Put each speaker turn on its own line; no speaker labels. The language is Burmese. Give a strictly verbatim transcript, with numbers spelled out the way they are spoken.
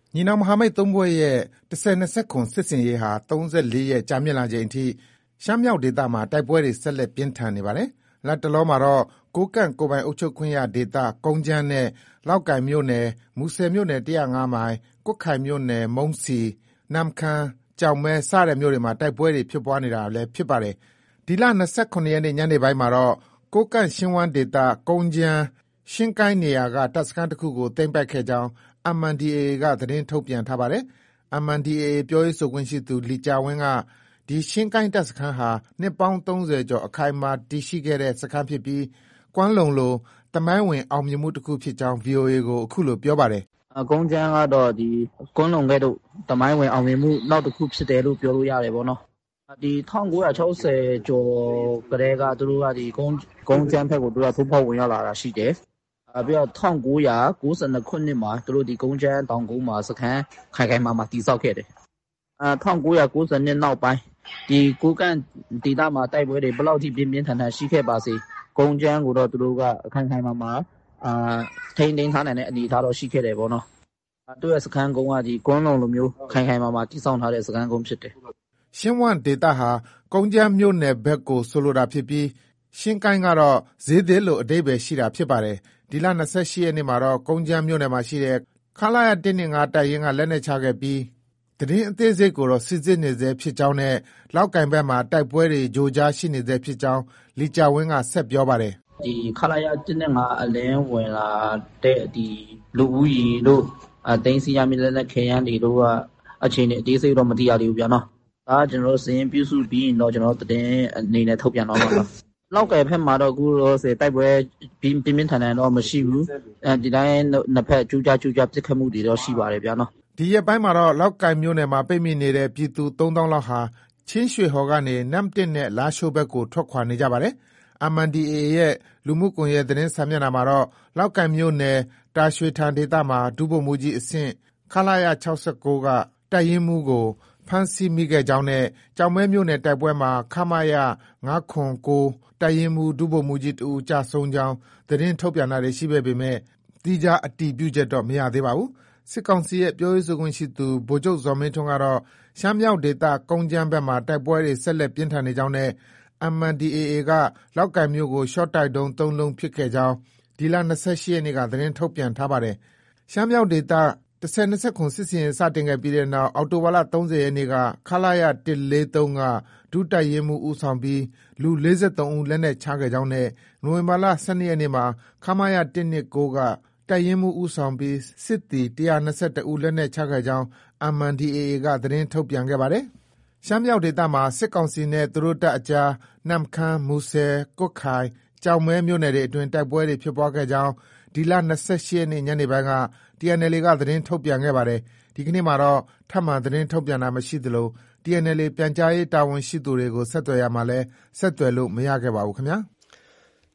ညီနောင်မဟာမိတ်သုံးဖွဲ့ရဲ့တစ်ဆယ်နှစ်ခုစစ်ဆင်ရေးဟာသုံးဆယ့်လေးရက်ကြာမြင့်လာချိန်အထိရှမ်းမြောက်ဒေသမှာတိုက်ပွဲတွေဆက်လက်ပြင်းထန်နေပါတယ်။လတ်တလောမှာတော့ကိုးကန့်ကိုယ်ပိုင်အုပ်ချုပ်ခွင့်ရဒေသကုန်းချမ်းနဲ့လောက်ကိုင်မြို့နယ်၊မူဆယ်မြို့နယ်တစ်ရာငါးမိုင်၊ကွတ်ခိုင်မြို့နယ်မုံစီ၊နမ့်ခမ်း၊ကျောက်မဲစတဲ့မြို့တွေမှာတိုက်ပွဲတွေဖြစ်ပွားနေတာလည်းဖြစ်ပါတယ်။ဒီလ၂၇ရက်နေ့ညနေပိုင်းမှာတော့ကိုးကန့်ရှင်းဝန်းဒေသကုန်းချမ်းရှင်းကိုင်းနေရာကတပ်စခန်းတစ်ခုကိုသိမ်းပိုက်ခဲ့ကြောင်း အမ် အန် ဒီ အေ အေ ကသတင်းထုတ်ပြန်ထားပါတယ်။ အမ် အန် ဒီ အေ အေ ပြောရေးဆိုခွင့်ရှိသူလီကျာဝင်းကဒီရှင်းကိုင်းတပ်စခန်းဟာနှစ်ပေါင်းသုံးဆယ်ကျော်အခိုင်အမာတည်ရှိခဲ့တဲ့စခန်းဖြစ်ပြီးကွမ်းလုံလိုသမိုင်းဝင်အောင်မြင်မှုတစ်ခုဖြစ်ကြောင်း ဗွီအိုအေကိုအခုလိုပြောပါတယ်
။ကုန်းချမ်းကတော့ဒီကွမ်းလုံကဲ့သို့သမိုင်းဝင်အောင်မြင်မှုနောက်တစ်ခုဖြစ်တယ်လို့ပြောလို့ရတယ်ပေါ့နော်။ဒီ၁၉၆၀ကျော်ကတည်းကသူတို့ကဒီကုန်းကုန်းချမ်းဘက်ကိုသူတို့ကထိုးဖောက်ဝင်ရောက်လာတာရှိတယ်။ပြီးတော့၁၉၉၂ခုနှစ်မှာသူတို့ဒီကုန်းချမ်းတောင်ကုန်းမှာစခန်းခိုင်ခိုင်မာမာတည်ဆောက်ခဲ့တယ်။အဲ၁၉၉၂နောက်ပိုင်းဒီကိုးကန့်ဒေသမှာတိုက်ပွဲတွေဘယ်လောက်ထိပြင်းပြင်းထန်ထန်ရှိခဲ့ပါစေကုန်းချမ်းကိုတော့သူတို့ကအခိုင်ခိုင်မာမာအာထိန်းသိမ်းထားနိုင်တဲ့အနေအထားတော့ရှိခဲ့တယ်ပေါ့နော်။သူ့ရဲ့စခန်းကုန်းကဒီကွမ်းလုံလိုမျိုးခိုင်ခိုင်မာမာတည်ဆောက်ထားတဲ့စခန်းကုန်းဖြစ်တယ်
။ရှင်းဝန်းဒေသဟာကုန်းချမ်းမြို့နယ်ဘက်ကိုဆိုလိုတာဖြစ်ပြီးရှင်းကိုင်းကတော့ဈေးသစ်လို့အဓိပ္ပာယ်ရှိတာဖြစ်ပါတယ်။ဒီလ၂၈ရက်နေ့မှာတော့ကုန်းချမ်းမြို့နယ်မှာရှိတဲ့ခလာရ၁၂၅တပ်ရင်းကလက်နက်ချခဲ့ပြီးသတင်းအသေးစိတ်ကိုတော့စစ်ဆေးနေဆဲဖြစ်ကြောင်းနဲ့လောက်ကိုင်ဘက်မှာတိုက်ပွဲတွေကြိုကြားရှိနေဆဲဖြစ်ကြောင်းလီကျာဝင်းကဆက်ပြောပါတယ်
။ဒီခလာရ၁၂၅အလင်းဝင်လာတဲ့ဒီလူဦးရေတို့အသိန်းစီရမီလက်နက်ခဲယမ်းတွေတို့ကအခြေအနေအသေးစိတ်တော့မသိရသေးဘူးဗျာနော်။ဒါကကျွန်တော်တို့စရင်ပြုစုပြီးရင်တော့ကျွန်တော်တို့သတင်းအနေနဲ့ထုတ်ပြန်တော့မှာပါ။လောက်ကိုင်ဘက်မှာတော့အခုတော့ဆိုတိုက်ပွဲပြင်းပြင်းထန်ထန်တော့မရှိဘူး။အဲဒီတိုင်းနှစ်ဖက်ကြိုးကြားကြိုးကြားပစ်ခတ်မှုတွေတော့ရှိပါတယ်ဗျာနော်
။ဒီရက်ပိုင်းမှာတော့လောက်ကိုင်မြို့နယ်မှာပိတ်မိနေတဲ့ပြည်သူသုံးသောင်းလောက်ဟာချင်းရွှေဟော်ကနေနမ့်တစ်နဲ့လားရှိုးဘက်ကိုထွက်ခွာနေကြပါတယ်။ အမ် အန် ဒီ အေ အေ ရဲ့လူမှုကွန်ရက်သတင်းစာမျက်နှာမှာတော့လောက်ကိုင်မြို့နယ်တာရွှေထန်ဒေသမှာဒုဗိုလ်မှူးကြီးအဆင့်ခလာရ၆၉ကတပ်ရင်းမှူးကိုဖမ်းဆီးမိခဲ့ကြောင်းနဲ့ကျောက်မဲမြို့နယ်တိုက်ပွဲမှာခမရ၅၇၉တပ်ရင်းမှူးဒုဗိုလ်မှူးကြီးတဦးကျဆုံးကြောင်းသတင်းထုတ်ပြန်တာတွေရှိပေမဲ့သီးခြားအတည်ပြုချက်တော့မရသေးပါဘူး။စစ်ကောင်စီရဲ့ပြောရေးဆိုခွင့်ရှိသူဗိုလ်ချုပ်ဇော်မင်းထွန်းကတော့ရှမ်းမြောက်ဒေသကုန်းချမ်းဘက်မှာတိုက်ပွဲတွေဆက်လက်ပြင်းထန်နေကြောင်းနဲ့ အမ် အန် ဒီ အေ အေ ကလောက်ကိုင်မြို့ကိုရှော့တိုက်ဒုံးသုံးလုံးပစ်ခဲ့ကြောင်းဒီလ၂၈ရက်နေ့ကသတင်းထုတ်ပြန်ထားပါတယ်။ရှမ်းမြောက်ဒေသတစ်ဆယ်နှစ်ခုစစ်ဆင်ရေးစတင်ခဲ့ပြီးတဲ့နောက်အောက်တိုဘာလ၃၀ရက်နေ့ကခလာရ၁၄၃ကဒုတပ်ရင်းမှူးဦးဆောင်ပြီးလူ၄၃ဦးလက်နက်ချခဲ့ကြောင်းနဲ့နိုဝင်ဘာလ၁၂ရက်နေ့မှာခမရ၁၂၉ကတပ်ရင်းမှူးဦးဆောင်ပြီးစစ်သည်၁၂၁ဦးလက်နက်ချခဲ့ကြောင်း အမ် အန် ဒီ အေ အေ ကသတင်းထုတ်ပြန်ခဲ့ပါတယ်။ရှမ်းမြောက်ဒေသမှာစစ်ကောင်စီနဲ့သူတို့တပ်အကြားနမ့်ခမ်း၊မူဆယ်၊ကွတ်ခိုင်၊ကျောက်မဲမြို့နယ်တွေအတွင်းတိုက်ပွဲတွေဖြစ်ပွားခဲ့ကြောင်းဒီလ၂၈ရက်နေ့ညနေပိုင်းက တီ အန် အယ် အေ ကသတင်းထုတ်ပြန်ခဲ့ပါတယ်။ဒီကနေ့မှာတော့ထပ်မံသတင်းထုတ်ပြန်တာမရှိသလို တီ အန် အယ် အေ ပြန်ကြားရေးတာဝန်ရှိသူတွေကိုဆက်သွယ်ရာမှာလည်းဆက်သွယ်လို့မရခဲ့ပါဘူးခင်ဗျာ။